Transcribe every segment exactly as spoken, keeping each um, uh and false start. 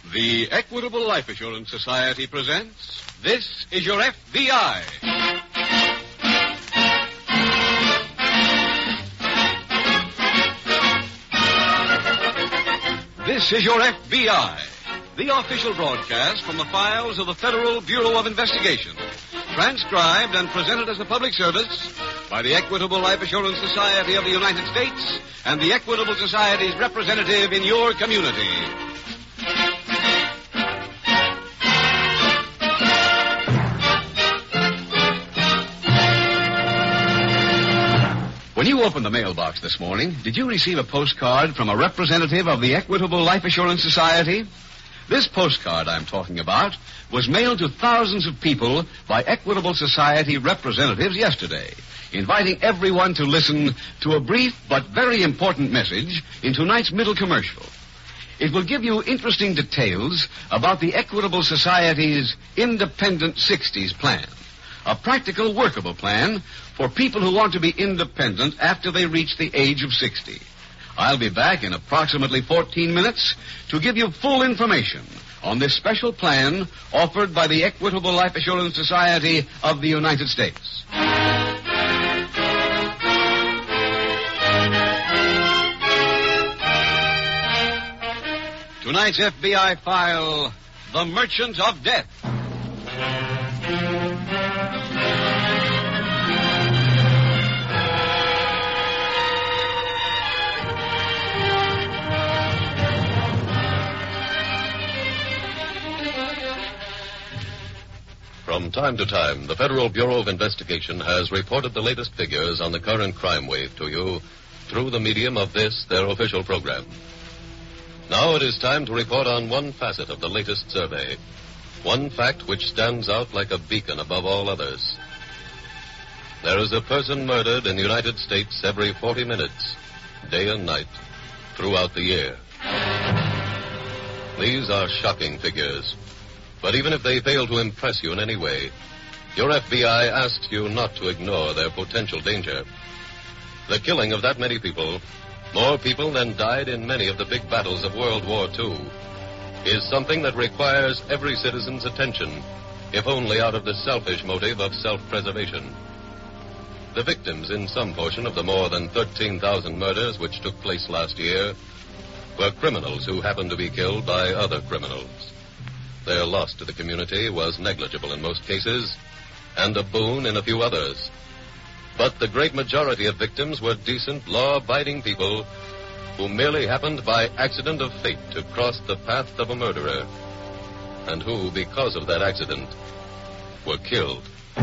The Equitable Life Assurance Society presents This Is Your F B I. This is Your F B I, the official broadcast from the files of the Federal Bureau of Investigation, transcribed and presented as a public service by the Equitable Life Assurance Society of the United States and the Equitable Society's representative in your community. When you opened the mailbox this morning, did you receive a postcard from a representative of the Equitable Life Assurance Society? This postcard I'm talking about was mailed to thousands of people by Equitable Society representatives yesterday, inviting everyone to listen to a brief but very important message in tonight's middle commercial. It will give you interesting details about the Equitable Society's Independent sixties plan, a practical, workable plan for people who want to be independent after they reach the age of sixty. I'll be back in approximately fourteen minutes to give you full information on this special plan offered by the Equitable Life Assurance Society of the United States. Tonight's F B I file, The Merchant of Death. From time to time, the Federal Bureau of Investigation has reported the latest figures on the current crime wave to you through the medium of this, their official program. Now it is time to report on one facet of the latest survey, one fact which stands out like a beacon above all others. There is a person murdered in the United States every forty minutes, day and night, throughout the year. These are shocking figures. But even if they fail to impress you in any way, your F B I asks you not to ignore their potential danger. The killing of that many people, more people than died in many of the big battles of World War Two, is something that requires every citizen's attention, if only out of the selfish motive of self-preservation. The victims in some portion of the more than thirteen thousand murders which took place last year were criminals who happened to be killed by other criminals. Their loss to the community was negligible in most cases, and a boon in a few others. But the great majority of victims were decent, law-abiding people who merely happened by accident of fate to cross the path of a murderer, and who, because of that accident, were killed.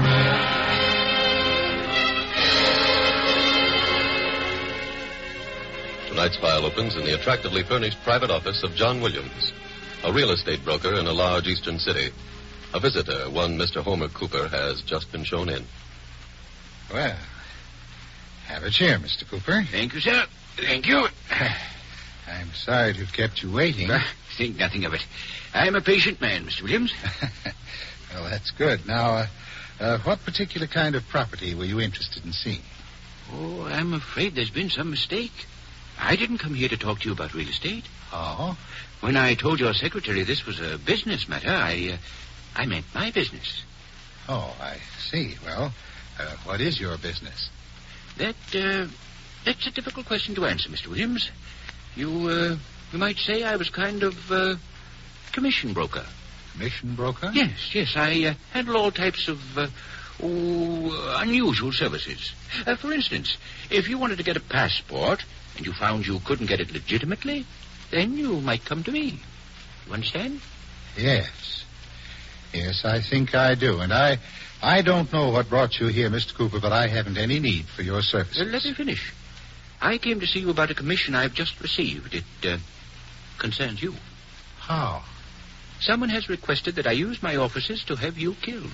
Tonight's file opens in the attractively furnished private office of John Williams, a real estate broker in a large eastern city. A visitor, one Mister Homer Cooper, has just been shown in. Well, have a chair, Mister Cooper. Thank you, sir. Thank you. I'm sorry to have kept you waiting. Uh, think nothing of it. I'm a patient man, Mister Williams. Well, that's good. Now, uh, uh, what particular kind of property were you interested in seeing? Oh, I'm afraid there's been some mistake. I didn't come here to talk to you about real estate. Oh? When I told your secretary this was a business matter, I, uh, I meant my business. Oh, I see. Well, uh, what is your business? That, uh, that's a difficult question to answer, Mister Williams. You, uh, you might say I was kind of, uh, commission broker. Commission broker? Yes, yes. I uh, handle all types of, uh, oh, unusual services. Uh, for instance, if you wanted to get a passport and you found you couldn't get it legitimately, then you might come to me. You understand? Yes. Yes, I think I do. And I I don't know what brought you here, Mister Cooper, but I haven't any need for your services. Well, let me finish. I came to see you about a commission I've just received. It uh, concerns you. How? Someone has requested that I use my offices to have you killed.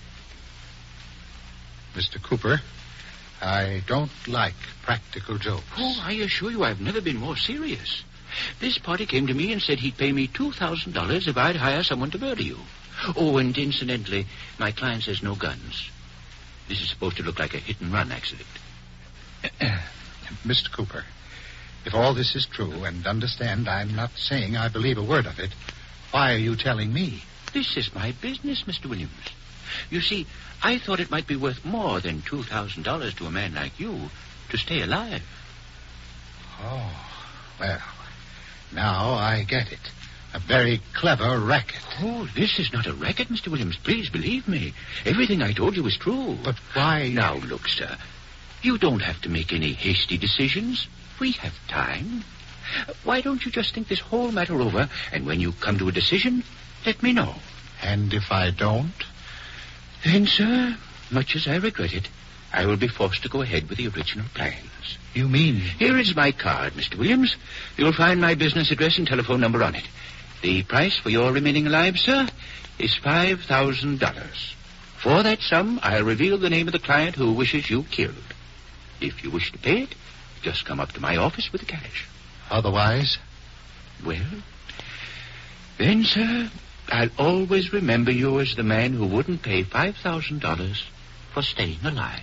Mister Cooper, I don't like practical jokes. Oh, I assure you I've never been more serious. This party came to me and said he'd pay me two thousand dollars if I'd hire someone to murder you. Oh, and incidentally, my client says no guns. This is supposed to look like a hit-and-run accident. Mister Cooper, if all this is true, and understand, I'm not saying I believe a word of it, why are you telling me? This is my business, Mister Williams. You see, I thought it might be worth more than two thousand dollars to a man like you to stay alive. Oh, well, now I get it. A very clever racket. Oh, this is not a racket, Mister Williams. Please believe me. Everything I told you is true. But why... Now, look, sir. You don't have to make any hasty decisions. We have time. Why don't you just think this whole matter over, and when you come to a decision, let me know. And if I don't? Then, sir, much as I regret it, I will be forced to go ahead with the original plans. You mean... Here is my card, Mister Williams. You'll find my business address and telephone number on it. The price for your remaining alive, sir, is five thousand dollars. For that sum, I'll reveal the name of the client who wishes you killed. If you wish to pay it, just come up to my office with the cash. Otherwise? Well, then, sir, I'll always remember you as the man who wouldn't pay five thousand dollars for staying alive.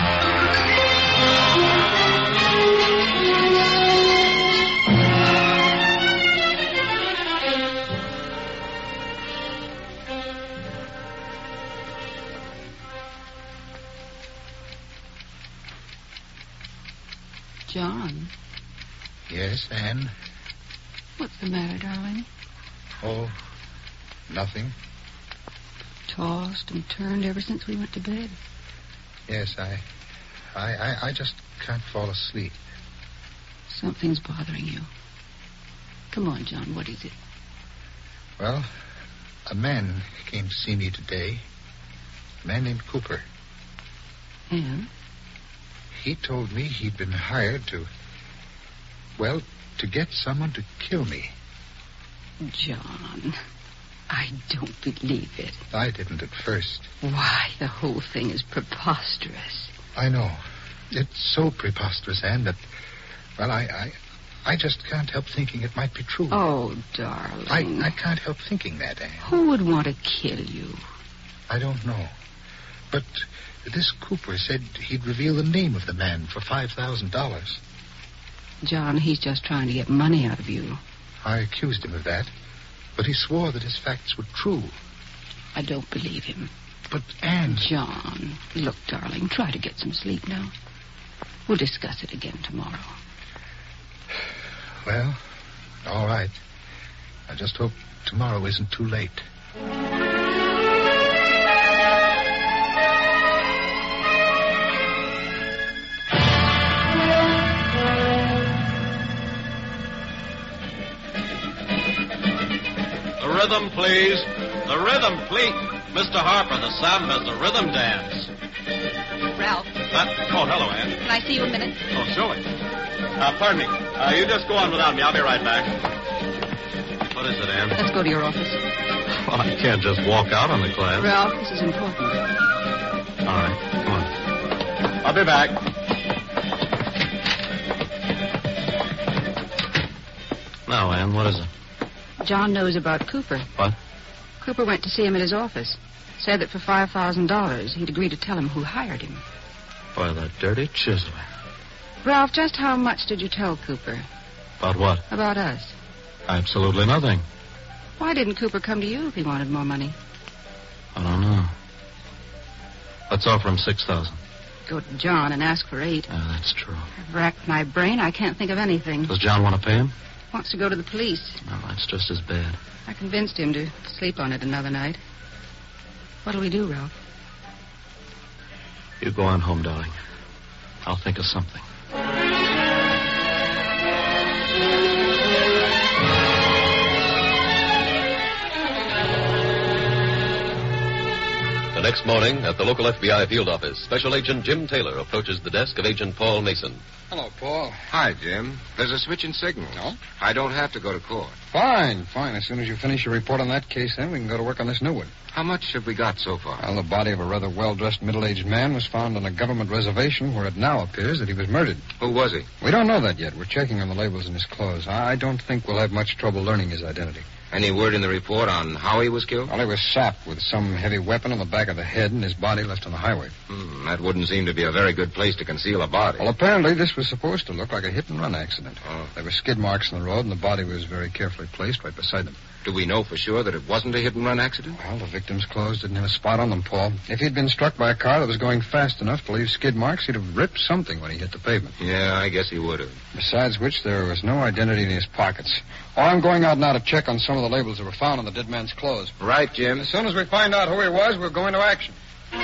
John. Yes, Anne? What's the matter, darling? Oh, nothing. Tossed and turned ever since we went to bed. Yes, I, I, I, I just can't fall asleep. Something's bothering you. Come on, John, what is it? Well, a man came to see me today. A man named Cooper. And? He told me he'd been hired to, well, to get someone to kill me. John, I don't believe it. I didn't at first. Why, the whole thing is preposterous. I know. It's so preposterous, Anne, that, well, I, I, I just can't help thinking it might be true. Oh, darling. I, I can't help thinking that, Anne. Who would want to kill you? I don't know. But this Cooper said he'd reveal the name of the man for five thousand dollars. John, he's just trying to get money out of you. I accused him of that, but he swore that his facts were true. I don't believe him. But, Anne... John, look, darling, try to get some sleep now. We'll discuss it again tomorrow. Well, all right. I just hope tomorrow isn't too late. Rhythm, please. The rhythm, please. Mister Harper, the samba's the rhythm dance. Ralph. Uh, oh, hello, Ann. Can I see you a minute? Oh, surely. Uh, pardon me. Uh, you just go on without me. I'll be right back. What is it, Ann? Let's go to your office. Well, I can't just walk out on the class. Ralph, this is important. All right. Come on. I'll be back. Now, Ann, what is it? John knows about Cooper. What? Cooper went to see him at his office. Said that for five thousand dollars, he'd agree to tell him who hired him. Why, that dirty chiseler. Ralph, just how much did you tell Cooper? About what? About us. Absolutely nothing. Why didn't Cooper come to you if he wanted more money? I don't know. Let's offer him six thousand. Go to John and ask for eight. Yeah, that's true. I've racked my brain. I can't think of anything. Does John want to pay him? Wants to go to the police. No, that's just as bad. I convinced him to sleep on it another night. What'll we do, Ralph? You go on home, darling. I'll think of something. The next morning, at the local F B I field office, Special Agent Jim Taylor approaches the desk of Agent Paul Mason. Hello, Paul. Hi, Jim. There's a switch in signals. No? I don't have to go to court. Fine, fine. As soon as you finish your report on that case, then we can go to work on this new one. How much have we got so far? Well, the body of a rather well-dressed middle-aged man was found on a government reservation where it now appears that he was murdered. Who was he? We don't know that yet. We're checking on the labels in his clothes. I don't think we'll have much trouble learning his identity. Any word in the report on how he was killed? Well, he was sapped with some heavy weapon in the back of the the head and his body left on the highway. Hmm, that wouldn't seem to be a very good place to conceal a body. Well, apparently this was supposed to look like a hit-and-run accident. Oh. There were skid marks in the road, and the body was very carefully placed right beside them. Do we know for sure that it wasn't a hit-and-run accident? Well, the victim's clothes didn't have a spot on them, Paul. If he'd been struck by a car that was going fast enough to leave skid marks, he'd have ripped something when he hit the pavement. Yeah, I guess he would have. Besides which, there was no identity in his pockets. Oh, I'm going out now to check on some of the labels that were found on the dead man's clothes. Right, Jim. As soon as we find out who he was, we'll go into action.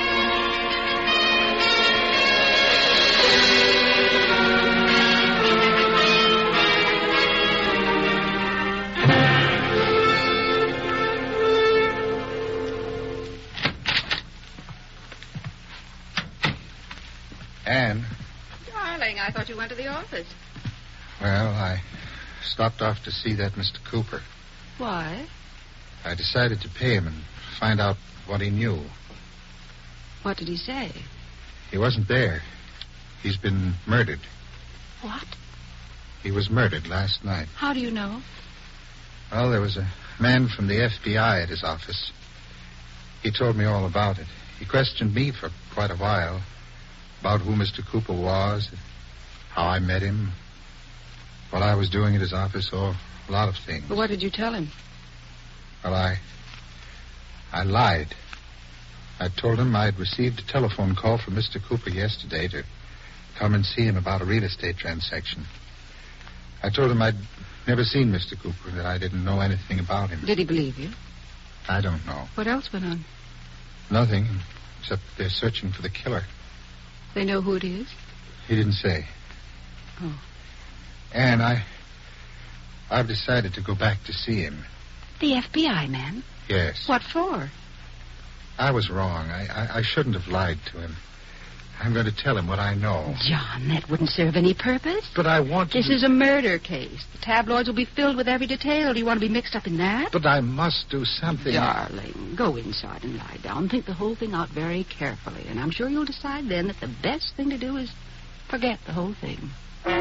Anne. Darling, I thought you went to the office. Well, I stopped off to see that Mister Cooper. Why? I decided to pay him and find out what he knew. What did he say? He wasn't there. He's been murdered. What? He was murdered last night. How do you know? Well, there was a man from the F B I at his office. He told me all about it. He questioned me for quite a while about who Mister Cooper was, how I met him, what I was doing at his office, or a lot of things. But what did you tell him? Well, I... I lied. I told him I'd received a telephone call from Mister Cooper yesterday to come and see him about a real estate transaction. I told him I'd never seen Mister Cooper, that I didn't know anything about him. Did he believe you? I don't know. What else went on? Nothing, except they're searching for the killer. They know who it is? He didn't say. Oh. Anne, I... I've decided to go back to see him. The F B I man? Yes. What for? I was wrong. I, I, I shouldn't have lied to him. I'm going to tell him what I know. John, that wouldn't serve any purpose. But I want to... This is a murder case. The tabloids will be filled with every detail. Do you want to be mixed up in that? But I must do something. Darling, go inside and lie down. Think the whole thing out very carefully. And I'm sure you'll decide then that the best thing to do is forget the whole thing.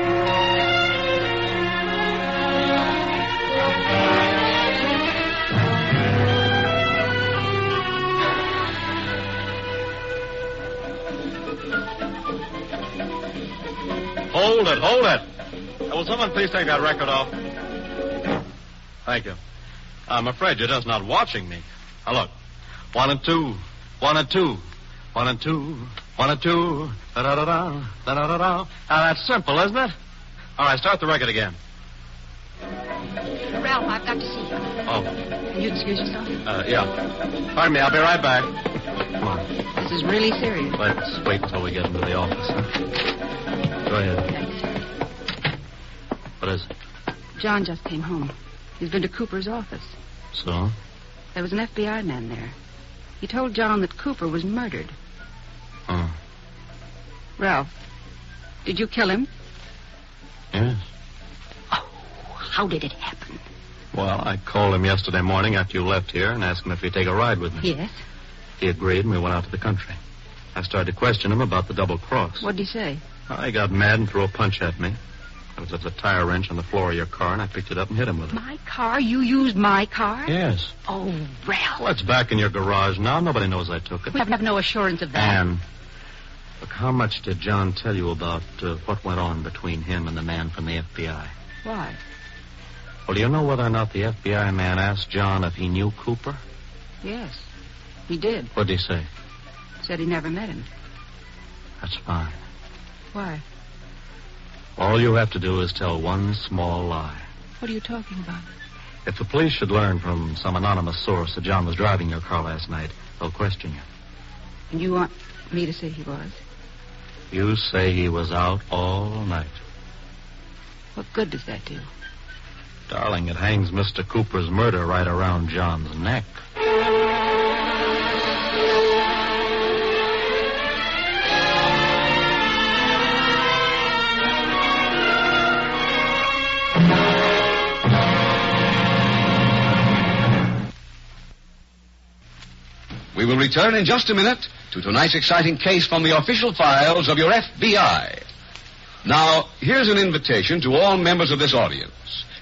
Hold it, hold it. Uh, will someone please take that record off? Thank you. I'm afraid you're just not watching me. Now, look. One and two. One and two. One and two. One and two. Da-da-da-da. Da-da-da-da. Now, that's simple, isn't it? All right, start the record again. Ralph, I've got to see you. Oh. Can you excuse yourself? Uh, yeah. Pardon me, I'll be right back. Come on. This is really serious. Let's wait until we get into the office, huh? Go ahead. Thanks. What is it? John just came home. He's been to Cooper's office. So? There was an F B I man there. He told John that Cooper was murdered. Oh. Ralph, did you kill him? Yes. Oh, how did it happen? Well, I called him yesterday morning after you left here and asked him if he'd take a ride with me. Yes. He agreed, and we went out to the country. I started to question him about the double cross. What'd he say? I got mad and threw a punch at me. There was a tire wrench on the floor of your car, and I picked it up and hit him with it. My car? You used my car? Yes. Oh, Ralph. Well, it's back in your garage now. Nobody knows I took it. We have no assurance of that. Anne, look, how much did John tell you about uh, what went on between him and the man from the F B I? Why? Well, do you know whether or not the F B I man asked John if he knew Cooper? Yes, he did. What'd he say? Said he never met him. That's fine. Why? All you have to do is tell one small lie. What are you talking about? If the police should learn from some anonymous source that John was driving your car last night, they'll question you. And you want me to say he was? You say he was out all night. What good does that do? Darling, it hangs Mister Cooper's murder right around John's neck. We will return in just a minute to tonight's exciting case from the official files of your F B I. Now, here's an invitation to all members of this audience.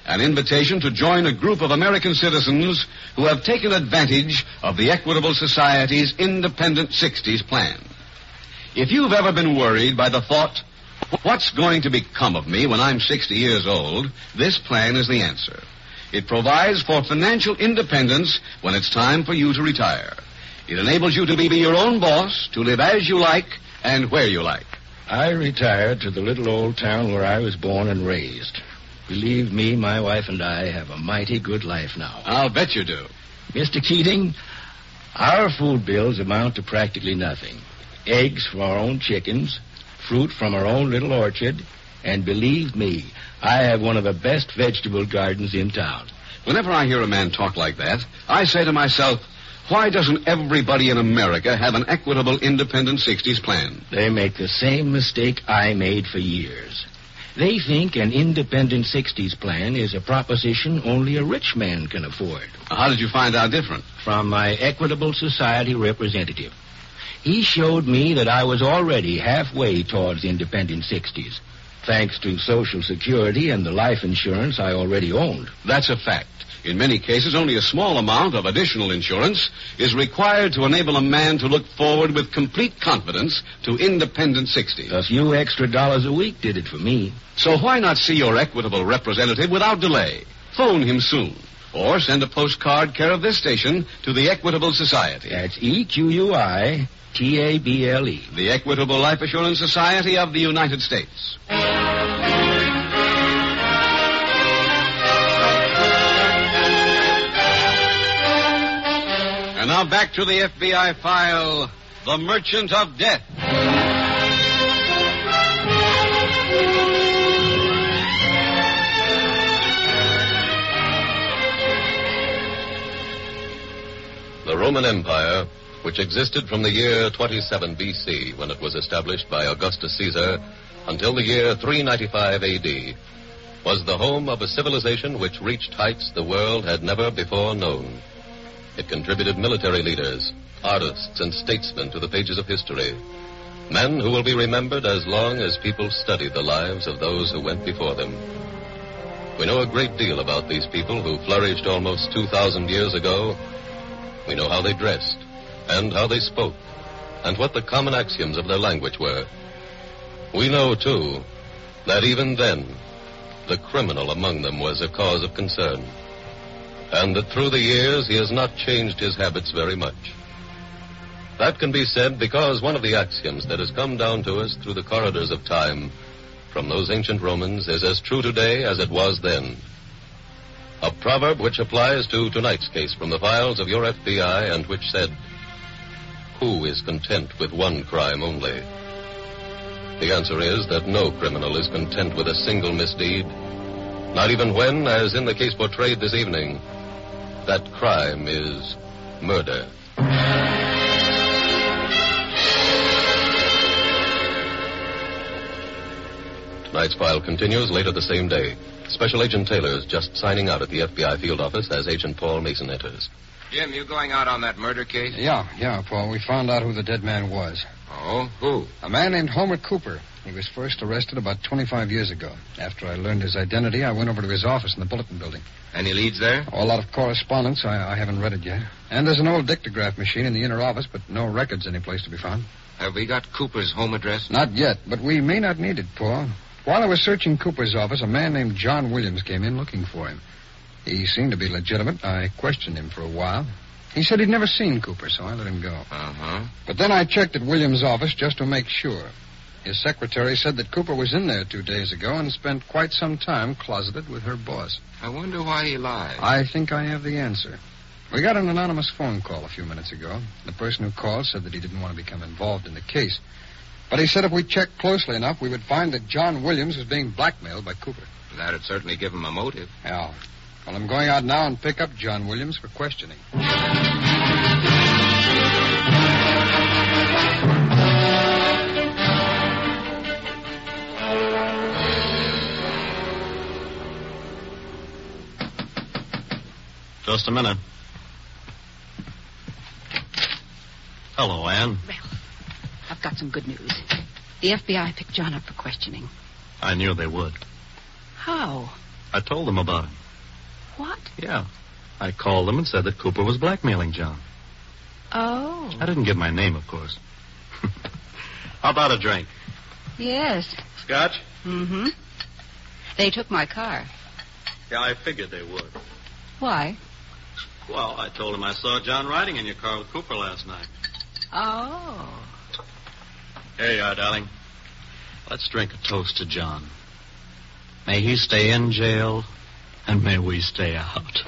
An invitation to join a group of American citizens who have taken advantage of the Equitable Society's Independent sixties plan. If you've ever been worried by the thought, what's going to become of me when I'm sixty years old, this plan is the answer. It provides for financial independence when it's time for you to retire. It enables you to be your own boss, to live as you like and where you like. I retired to the little old town where I was born and raised. Believe me, my wife and I have a mighty good life now. I'll bet you do. Mister Keating, our food bills amount to practically nothing. Eggs from our own chickens, fruit from our own little orchard, and believe me, I have one of the best vegetable gardens in town. Whenever I hear a man talk like that, I say to myself, why doesn't everybody in America have an Equitable Independent sixties plan? They make the same mistake I made for years. They think an Independent sixties plan is a proposition only a rich man can afford. How did you find out different? From my Equitable Society representative. He showed me that I was already halfway towards Independent sixties, thanks to Social Security and the life insurance I already owned. That's a fact. In many cases, only a small amount of additional insurance is required to enable a man to look forward with complete confidence to Independent sixties. A few extra dollars a week did it for me. So why not see your Equitable representative without delay? Phone him soon. Or send a postcard care of this station to the Equitable Society. That's E Q U I T A B L E. The Equitable Life Assurance Society of the United States. And now back to the F B I file, The Merchant of Death. The Roman Empire, which existed from the year twenty-seven B C, when it was established by Augustus Caesar, until the year three ninety-five A D, was the home of a civilization which reached heights the world had never before known. It contributed military leaders, artists, and statesmen to the pages of history, men who will be remembered as long as people study the lives of those who went before them. We know a great deal about these people who flourished almost two thousand years ago. We know how they dressed, and how they spoke, and what the common axioms of their language were. We know, too, that even then, the criminal among them was a cause of concern, and that through the years he has not changed his habits very much. That can be said because one of the axioms that has come down to us through the corridors of time from those ancient Romans is as true today as it was then. A proverb which applies to tonight's case from the files of your F B I and which said, "Who is content with one crime only?" The answer is that no criminal is content with a single misdeed, not even when, as in the case portrayed this evening, that crime is murder. Tonight's file continues later the same day. Special Agent Taylor is just signing out at the F B I field office as Agent Paul Mason enters. Jim, you going out on that murder case? Yeah, yeah, Paul. We found out who the dead man was. Oh, who? A man named Homer Cooper. He was first arrested about twenty-five years ago. After I learned his identity, I went over to his office in the Bulletin Building. Any leads there? Oh, a lot of correspondence. I, I haven't read it yet. And there's an old dictograph machine in the inner office, but no records anyplace to be found. Have we got Cooper's home address? Not yet, but we may not need it, Paul. While I was searching Cooper's office, a man named John Williams came in looking for him. He seemed to be legitimate. I questioned him for a while. He said he'd never seen Cooper, so I let him go. Uh-huh. But then I checked at Williams' office just to make sure. His secretary said that Cooper was in there two days ago and spent quite some time closeted with her boss. I wonder why he lied. I think I have the answer. We got an anonymous phone call a few minutes ago. The person who called said that he didn't want to become involved in the case. But he said if we checked closely enough, we would find that John Williams was being blackmailed by Cooper. That'd certainly give him a motive. Yeah. Well, I'm going out now and pick up John Williams for questioning. Just a minute. Hello, Anne. Well, I've got some good news. The F B I picked John up for questioning. I knew they would. How? I told them about him. What? Yeah. I called them and said that Cooper was blackmailing John. Oh. I didn't give my name, of course. How about a drink? Yes. Scotch? Mm-hmm. They took my car. Yeah, I figured they would. Why? Well, I told him I saw John riding in your car with Cooper last night. Oh. Here you are, darling. Let's drink a toast to John. May he stay in jail, and may we stay out.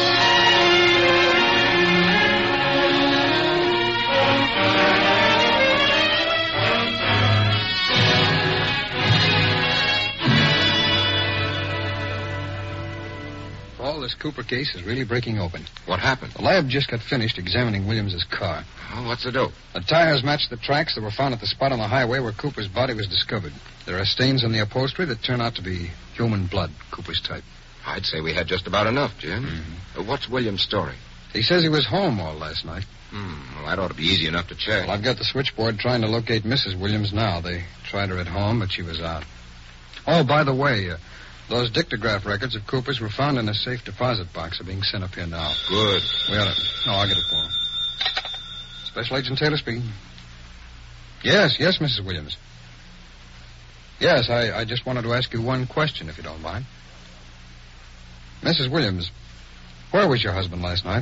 Paul, this Cooper case is really breaking open. What happened? The lab just got finished examining Williams's car. Oh, what's the dope? The tires match the tracks that were found at the spot on the highway where Cooper's body was discovered. There are stains on the upholstery that turn out to be human blood, Cooper's type. I'd say we had just about enough, Jim. Mm-hmm. Uh, what's William's story? He says he was home all last night. Hmm, well, that ought to be easy enough to check. Well, I've got the switchboard trying to locate Missus Williams now. They tried her at home, but she was out. Oh, by the way, uh, those dictograph records of Cooper's were found in a safe deposit box. They're being sent up here now. Good. We ought to... No, I'll get it for him. Special Agent Taylor speaking. Yes, yes, Missus Williams. Yes, I, I just wanted to ask you one question, if you don't mind. Missus Williams, where was your husband last night?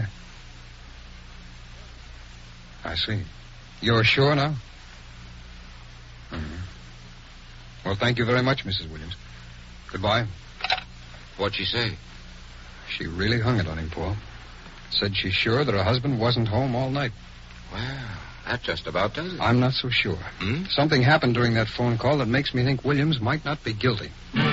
I see. You're sure now? Mm-hmm. Well, thank you very much, Missus Williams. Goodbye. What'd she say? She really hung it on him, Paul. Said she's sure that her husband wasn't home all night. Well, that just about does it. I'm not so sure. Hmm? Something happened during that phone call that makes me think Williams might not be guilty.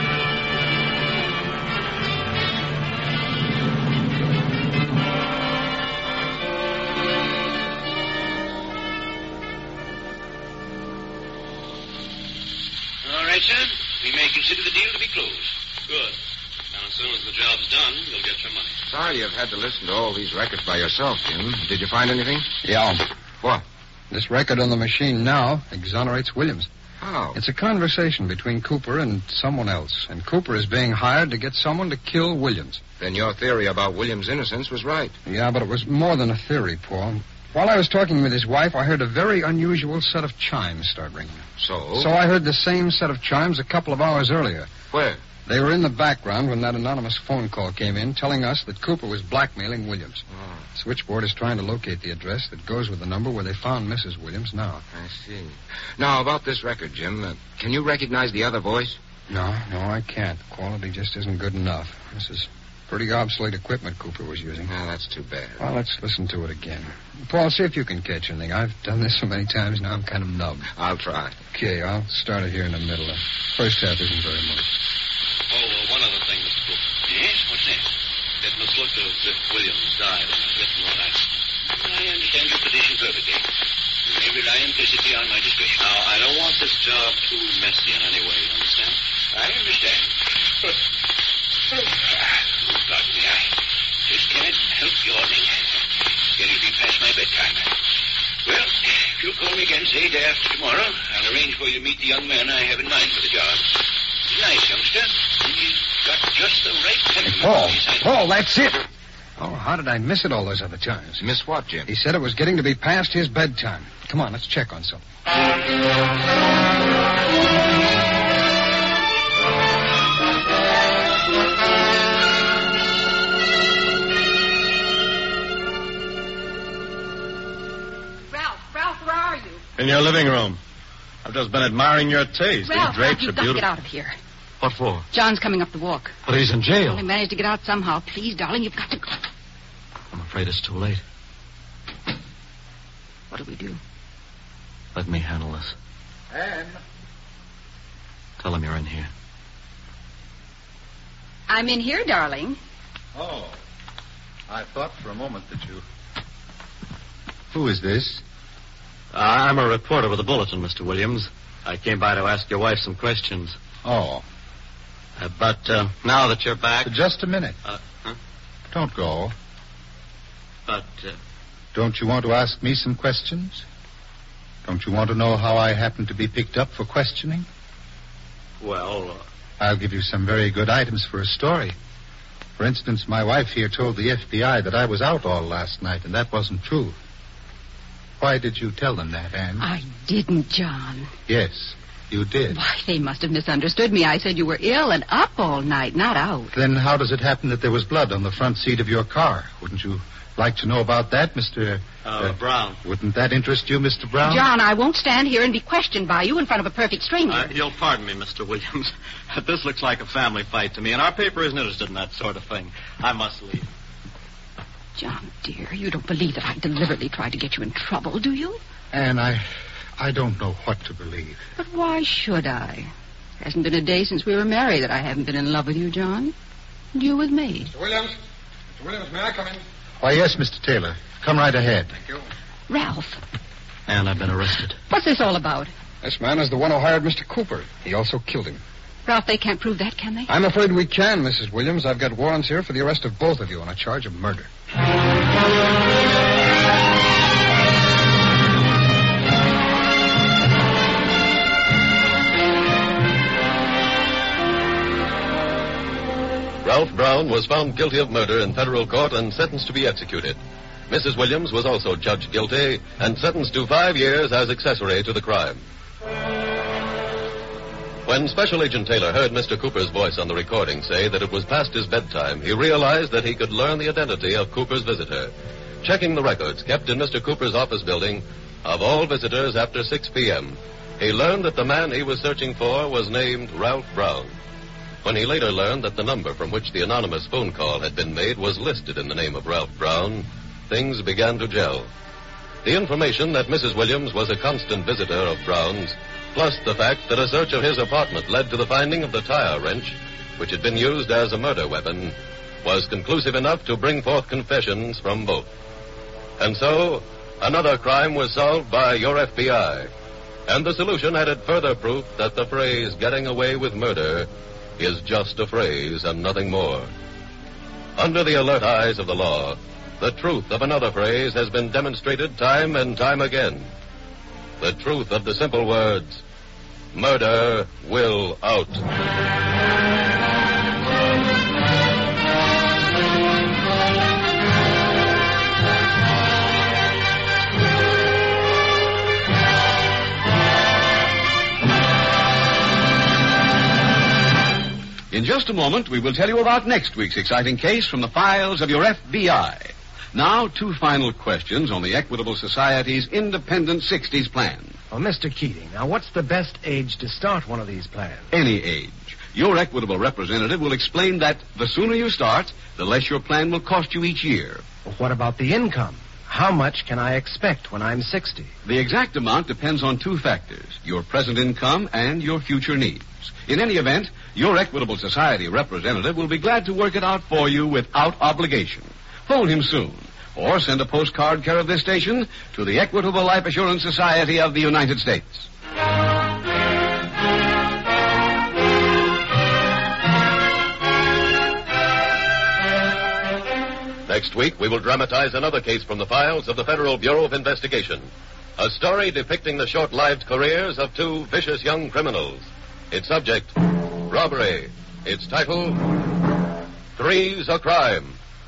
All right, sir. We may consider the deal to be closed. Good. Now, as soon as the job's done, you'll get your money. Sorry you've had to listen to all these records by yourself, Jim. Did you find anything? Yeah. What? This record on the machine now exonerates Williams. How? It's a conversation between Cooper and someone else, and Cooper is being hired to get someone to kill Williams. Then your theory about Williams' innocence was right. Yeah, but it was more than a theory, Paul. While I was talking with his wife, I heard a very unusual set of chimes start ringing. So? So I heard the same set of chimes a couple of hours earlier. Where? They were in the background when that anonymous phone call came in telling us that Cooper was blackmailing Williams. Oh. Switchboard is trying to locate the address that goes with the number where they found Missus Williams now. I see. Now, about this record, Jim, uh, can you recognize the other voice? No, no, I can't. The quality just isn't good enough. This is pretty obsolete equipment Cooper was using. Oh, that's too bad. Well, let's listen to it again. Paul, see if you can catch anything. I've done this so many times now I'm kind of numb. I'll try. Okay, I'll start it here in the middle. The first half isn't very much. Oh, uh, one other thing, Mister Cooper. Yes? What's that? It must look as if Williams died in a hit and run accident. I understand your position perfectly. You may rely implicitly on my discretion. Now, I don't want this job too messy in any way, you understand? I understand. Oh, pardon me. I just can't help yawning. It's getting to be past my bedtime. Well, if you'll call me again, say day after tomorrow, I'll arrange for you to meet the young man I have in mind for the job. He's a nice youngster. He's got just the right temperament. Paul, He's- Paul, that's it. Oh, how did I miss it all those other times? Miss what, Jim? He said it was getting to be past his bedtime. Come on, let's check on something. Ralph, Ralph, where are you? In your living room. I've just been admiring your taste. Ralph, These drapes Ralph, are you've got to beautiful. get out of here. What for? John's coming up the walk. But he's in jail. Only managed to get out somehow. Please, darling, you've got to go. I'm afraid it's too late. What do we do? Let me handle this. Anne. Tell him you're in here. I'm in here, darling. Oh. I thought for a moment that you... Who is this? Uh, I'm a reporter with the Bulletin, Mister Williams. I came by to ask your wife some questions. Oh. Uh, but uh, now that you're back... Just a minute. Uh, huh? Don't go. But... Uh, Don't you want to ask me some questions? Don't you want to know how I happened to be picked up for questioning? well... Uh, I'll give you some very good items for a story. For instance, my wife here told the F B I that I was out all last night, and that wasn't true. Why did you tell them that, Anne? I didn't, John. Yes, you did. Why, they must have misunderstood me. I said you were ill and up all night, not out. Then how does it happen that there was blood on the front seat of your car? Wouldn't you like to know about that, Mister Uh, uh, Brown. Wouldn't that interest you, Mister Brown? John, I won't stand here and be questioned by you in front of a perfect stranger. Uh, you'll pardon me, Mister Williams. This looks like a family fight to me, and our paper isn't interested in that sort of thing. I must leave. John, dear, you don't believe that I deliberately tried to get you in trouble, do you? Anne, I, I don't know what to believe. But why should I? Hasn't been a day since we were married that I haven't been in love with you, John. And you with me. Mister Williams? Mister Williams, may I come in? Why, yes, Mister Taylor. Come right ahead. Thank you. Ralph, And I've been arrested. what's this all about? This man is the one who hired Mister Cooper. He also killed him. Ralph, they can't prove that, can they? I'm afraid we can, Missus Williams. I've got warrants here for the arrest of both of you on a charge of murder. Ralph Brown was found guilty of murder in federal court and sentenced to be executed. Missus Williams was also judged guilty and sentenced to five years as accessory to the crime. When Special Agent Taylor heard Mister Cooper's voice on the recording say that it was past his bedtime, he realized that he could learn the identity of Cooper's visitor. Checking the records kept in Mister Cooper's office building of all visitors after six p.m., he learned that the man he was searching for was named Ralph Brown. When he later learned that the number from which the anonymous phone call had been made was listed in the name of Ralph Brown, things began to gel. The information that Missus Williams was a constant visitor of Brown's, plus the fact that a search of his apartment led to the finding of the tire wrench, which had been used as a murder weapon, was conclusive enough to bring forth confessions from both. And so, another crime was solved by your F B I. And the solution added further proof that the phrase getting away with murder is just a phrase and nothing more. Under the alert eyes of the law, the truth of another phrase has been demonstrated time and time again. The truth of the simple words, murder will out. In just a moment, we will tell you about next week's exciting case from the files of your F B I. Now, two final questions on the Equitable Society's Independent sixties plan. Oh, Mister Keating, now what's the best age to start one of these plans? Any age. Your Equitable representative will explain that the sooner you start, the less your plan will cost you each year. Well, what about the income? How much can I expect when I'm sixty? The exact amount depends on two factors, your present income and your future needs. In any event, your Equitable Society representative will be glad to work it out for you without obligation. Phone him soon, or send a postcard care of this station to the Equitable Life Assurance Society of the United States. Next week, we will dramatize another case from the files of the Federal Bureau of Investigation. A story depicting the short-lived careers of two vicious young criminals. Its subject, robbery. Its title, Three's a Crime.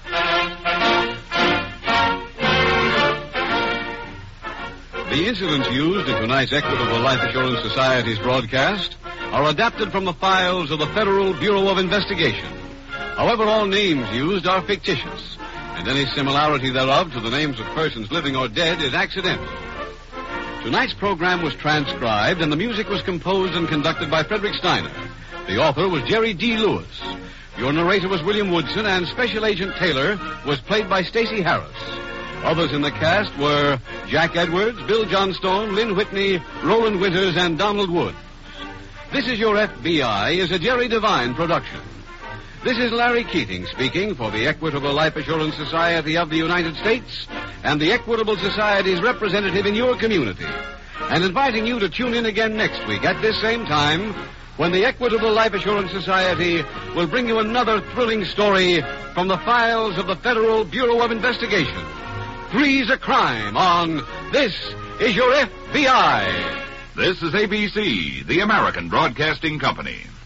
The incidents used in tonight's Equitable Life Assurance Society's broadcast are adapted from the files of the Federal Bureau of Investigation. However, all names used are fictitious, and any similarity thereof to the names of persons living or dead is accidental. Tonight's program was transcribed, and the music was composed and conducted by Frederick Steiner. The author was Jerry D. Lewis. Your narrator was William Woodson, and Special Agent Taylor was played by Stacey Harris. Others in the cast were Jack Edwards, Bill Johnstone, Lynn Whitney, Roland Winters, and Donald Woods. This Is Your F B I is a Jerry Devine production. This is Larry Keating speaking for the Equitable Life Assurance Society of the United States and the Equitable Society's representative in your community, and inviting you to tune in again next week at this same time when the Equitable Life Assurance Society will bring you another thrilling story from the files of the Federal Bureau of Investigation. Three's a Crime on This Is Your F B I. This is A B C, the American Broadcasting Company.